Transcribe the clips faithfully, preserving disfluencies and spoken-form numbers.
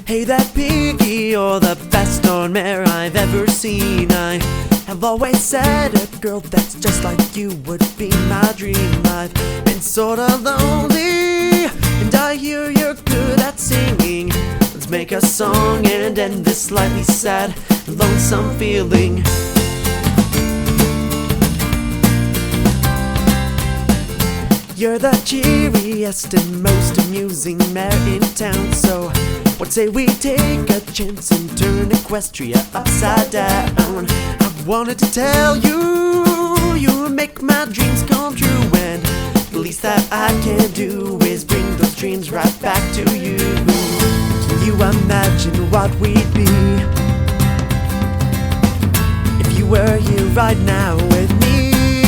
Hey, that piggy, you're the best darn mare I've ever seen. I have always said a girl that's just like you would be my dream. I've been sorta lonely, and I hear you're good at singing. Let's make a song and end this slightly sad, lonesome feeling. You're the cheeriest and most amusing mare in town, so what say we take a chance and turn Equestria upside down? I wanted to tell you, you make my dreams come true, and the least that I can do is bring those dreams right back to you. Can you imagine what we'd be if you were here right now with me?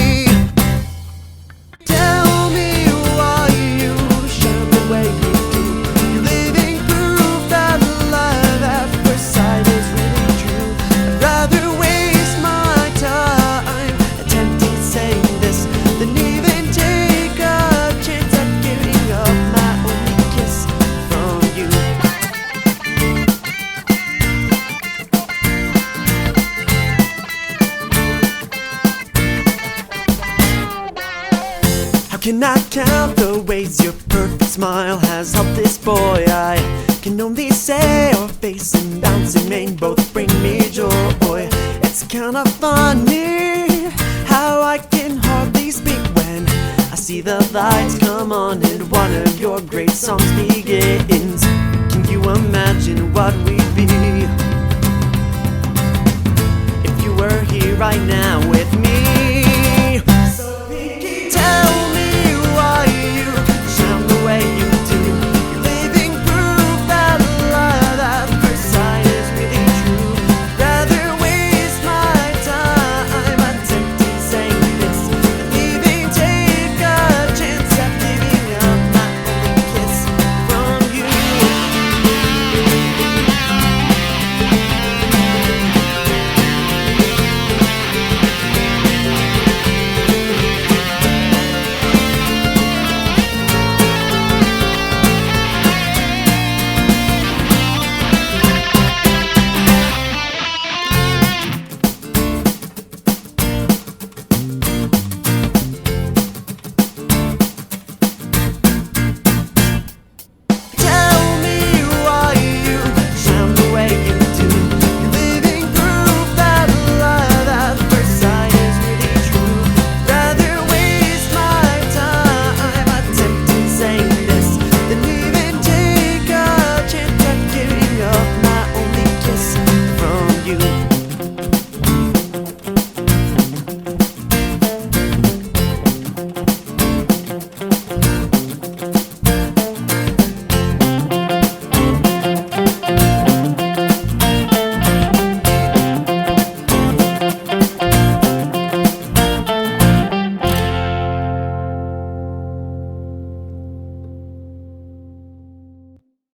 Can I count the ways your perfect smile has helped this boy? I can only say your face and bouncing mane both bring me joy. It's kinda funny how I can hardly speak when I see the lights come on and one of your great songs begins. Can you imagine what we'd be if you were here right now?